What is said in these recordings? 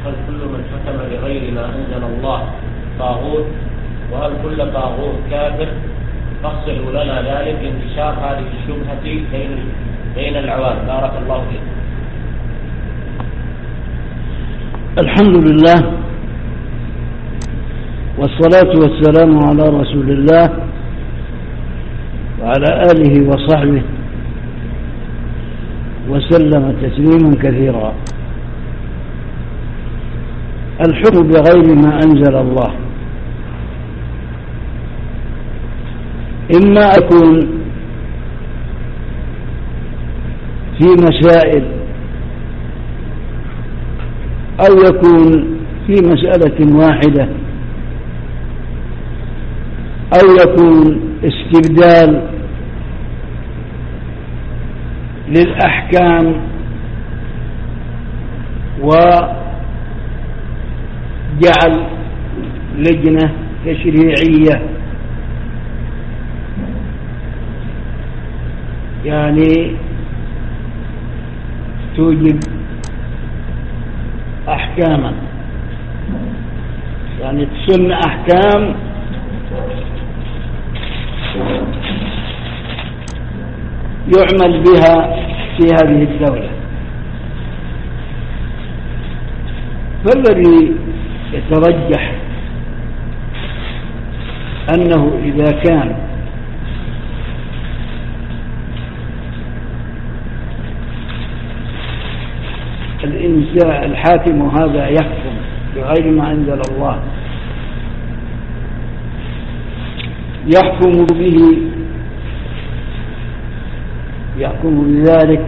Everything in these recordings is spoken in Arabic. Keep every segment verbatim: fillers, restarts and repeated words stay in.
هل كل من حكم بغير ما أنزل الله طاغوت؟ وهل كل طاغوت كافر؟ فصلوا لنا ذلك لانتشار هذه الشبهة بين بين العوام. بارك الله فيك. الحمد لله والصلاة والسلام على رسول الله وعلى آله وصحبه وسلم تسليما كثيرا. الحكم بغير ما أنزل الله إما أكون في مسائل أو يكون في مسألة واحدة أو يكون استبدال للأحكام وجعل لجنة تشريعية يعني توجب أحكاما، يعني تسن أحكام يعمل بها في هذه الدولة. فالذي يترجح أنه إذا كان الإنسان الحاكم هذا يحكم بغير ما أنزل الله، يحكم به يحكم بذلك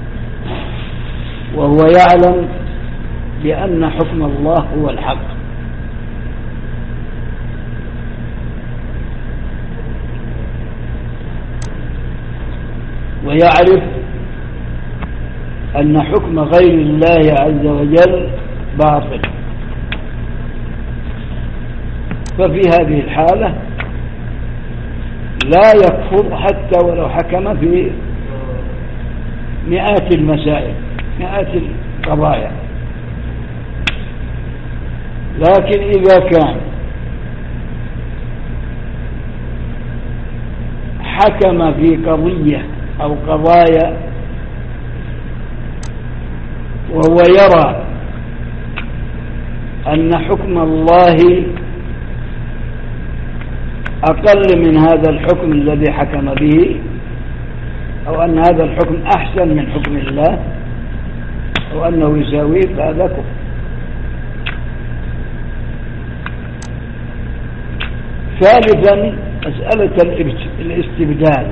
وهو يعلم بأن حكم الله هو الحق، ويعرف أن حكم غير الله عز وجل باطل، ففي هذه الحالة لا يكفر حتى ولو حكم في مئات المسائل مئات القضايا. لكن إذا كان حكم في قضية أو قضايا وهو يرى أن حكم الله أقل من هذا الحكم الذي حكم به، أو أن هذا الحكم أحسن من حكم الله، أو أنه يساويه، فهذا كفر. ثالثا مسألة الاستبدال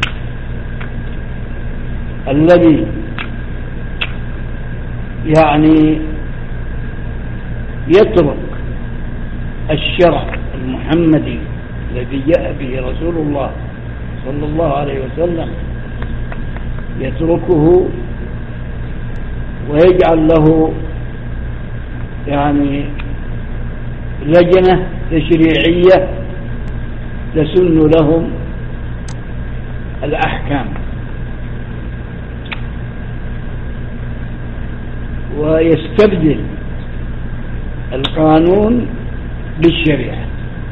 الذي يعني يترك الشرع المحمدي الذي جاء به رسول الله صلى الله عليه وسلم، يتركه ويجعل له يعني لجنة تشريعية تسن لهم الأحكام، ويستبدل القانون بالشريعة.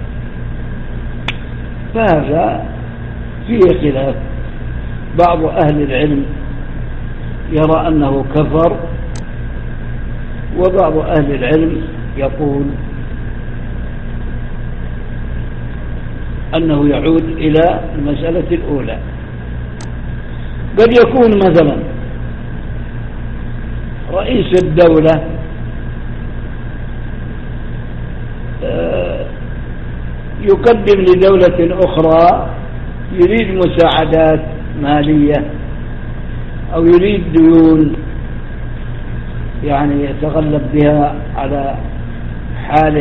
فهذا فيه خلاف. بعض أهل العلم يرى أنه كفر، وبعض أهل العلم يقول أنه يعود إلى المسألة الأولى. قد يكون مثلا رئيس الدولة يقدم لدولة أخرى يريد مساعدات مالية أو يريد ديون يعني يتغلب بها على حاله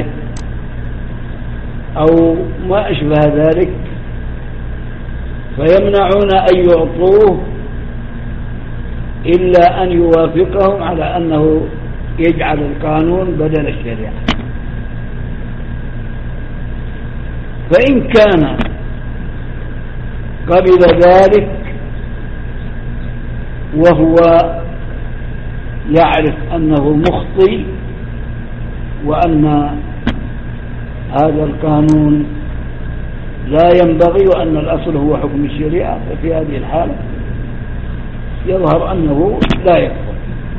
أو ما أشبه ذلك، فيمنعون أن يعطوه إلا أن يوافقهم على أنه يجعل القانون بدل الشريعة. فإن كان قبل ذلك وهو يعرف أنه مخطئ وأن هذا القانون لا ينبغي وأن الأصل هو حكم الشريعة، ففي هذه الحالة يظهر أنه لا يكفر.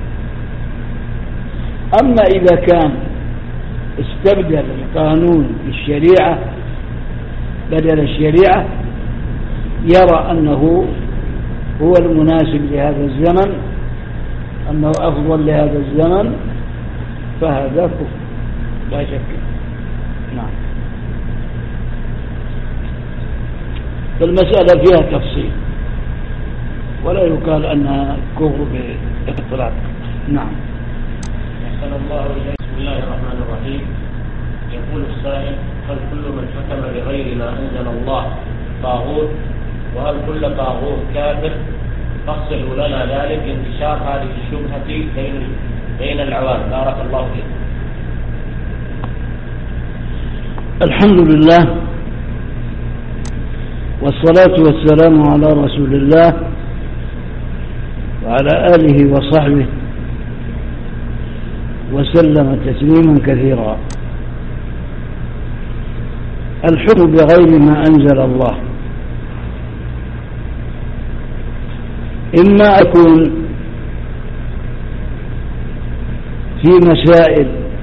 أما إذا كان استبدل القانون بالشريعة بدل الشريعة يرى أنه هو المناسب لهذا الزمن، أنه أفضل لهذا الزمن، فهذا كفر لا شك. نعم. فالمسألة فيها تفصيل ولا يقال أنها كفر باطلاق. نعم. أحسن الله إليك. بسم الله الرحمن الرحيم. يقول السائل: هل كل من حكم بغير ما أنزل الله طاغوت؟ وهل كل طاغوت كافر؟ فصلوا لنا ذلك انتشار هذه الشبهة بين بين العوام، بارك الله فيك. الحمد لله والصلاة والسلام على رسول الله وعلى آله وصحبه وسلم تسليما كثيرا. الحكم بغير ما أنزل الله إما أكون في مسائل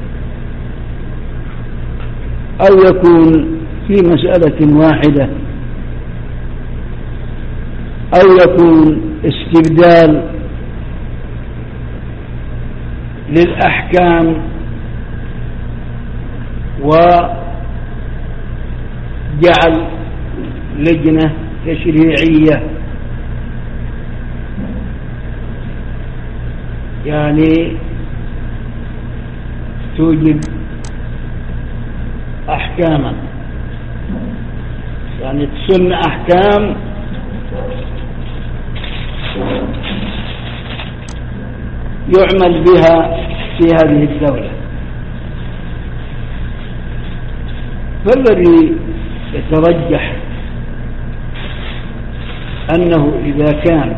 أو يكون في مسألة واحدة أو يكون استبدال للأحكام وجعل لجنة تشريعية، يعني توجد أحكاما، يعني تسن أحكام يعمل بها في هذه الدولة. فالذي يترجح أنه إذا كان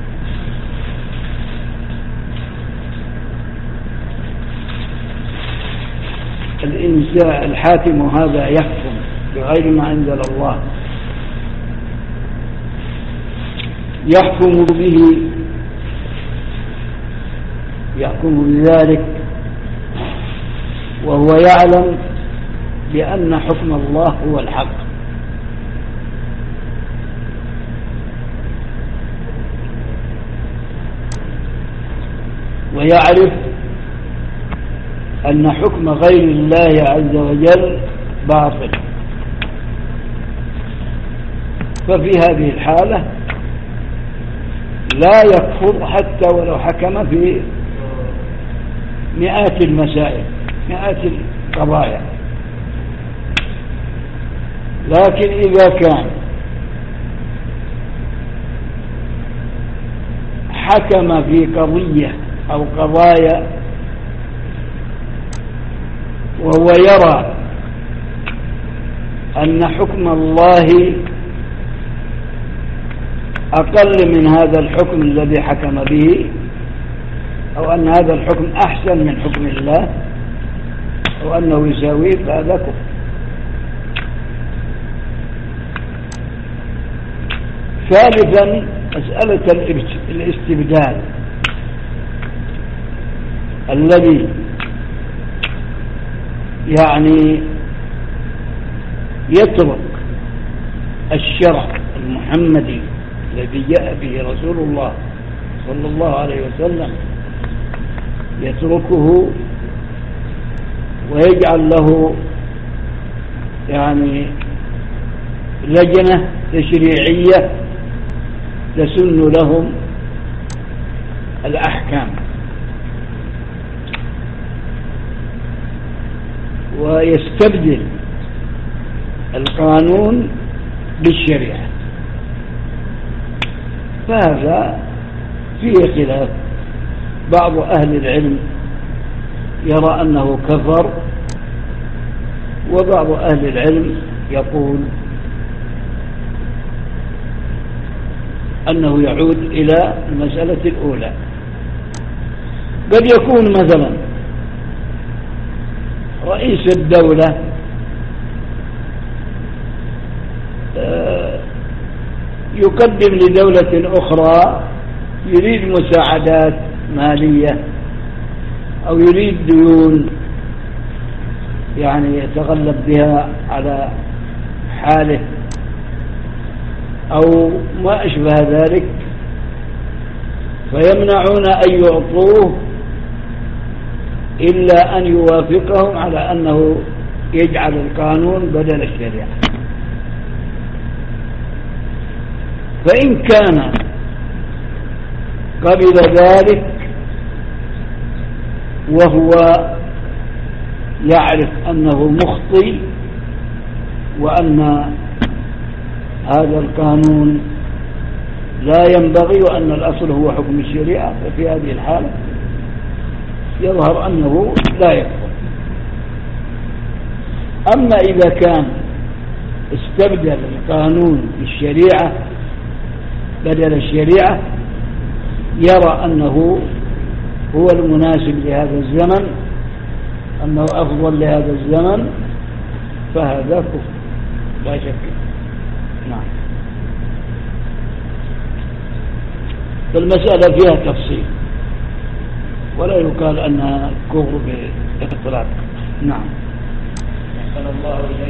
الإنسان الحاكم هذا يحكم بغير ما أنزل الله، يحكم به يحكم بذلك وهو يعلم بأن حكم الله هو الحق، ويعرف أن حكم غير الله عز وجل باطل، ففي هذه الحالة لا يكفر حتى ولو حكم في مئات المسائل مئات القضايا. لكن إذا كان حكم في قضية أو قضايا وهو يرى أن حكم الله أقل من هذا الحكم الذي حكم به، أو أن هذا الحكم أحسن من حكم الله، أو أنه يساويه، فهذا كفر. ثالثا مسألة الاستبدال الذي يعني يترك الشرع المحمدي الذي جاء به رسول الله صلى الله عليه وسلم، يتركه ويجعل له يعني لجنة تشريعية تسن لهم الأحكام، ويستبدل القانون بالشريعة، فهذا فيه خلاف. بعض أهل العلم يرى أنه كفر، وبعض أهل العلم يقول أنه يعود إلى المسألة الأولى. قد يكون مثلا رئيس الدولة يقدم لدولة أخرى يريد مساعدات مالية أو يريد ديون يعني يتغلب بها على حاله أو ما أشبه ذلك، فيمنعون أن يعطوه إلا أن يوافقهم على أنه يجعل القانون بدل الشريعة. فإن كان قبل ذلك وهو يعرف أنه مخطئ وأن هذا القانون لا ينبغي وأن الأصل هو حكم الشريعة، ففي هذه الحالة يظهر أنه لا يكفر. أما إذا كان استبدل القانون بالشريعة بدل الشريعة يرى أنه هو المناسب لهذا الزمن، أنه أفضل لهذا الزمن، فهذا كفر لا شك. نعم. فالمسألة فيها تفصيل ولا يقال أنها كفر بإطلاق. نعم. أحسن الله إليك.